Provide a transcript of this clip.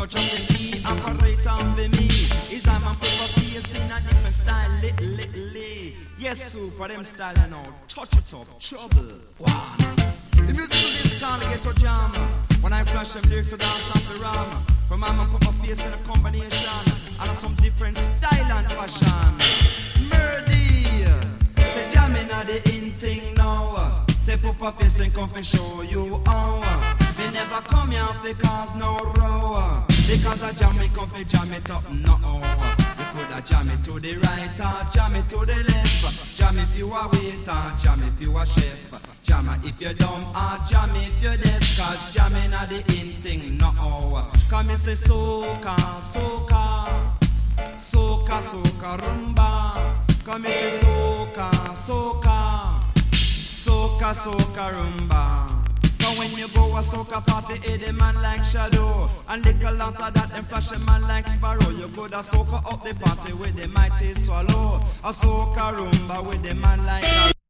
touch up the key, operate on for me. Is I'm a put my face in a different style, little. Yes, super, them style and all. Touch it up, trouble. One. The music of this can't get to jam. When I flash them lyrics, I dance off the ram. From I'm a put my face in a combination, and some different style and fashion. Murdy, say jamming at the in thing now. Say put my face and come and show you how. Me never come here for cause no row. Because I jam it, come and jam it up, no. You coulda jam it to the right or jam it to the left. Jam if you a waiter, jam if you a chef. Jam if you dumb or jam if you deaf. Cause jamming at the in thing, no. Come me say soca, soca, soca, soca, rumba. Come me say soca, soca, soca, soca, rumba. Cause when you go a soca party, the man like Shadow. And little after that, them flash a man like Sparrow. You could a soca up the party with the mighty swallow. A soca rumba with the man like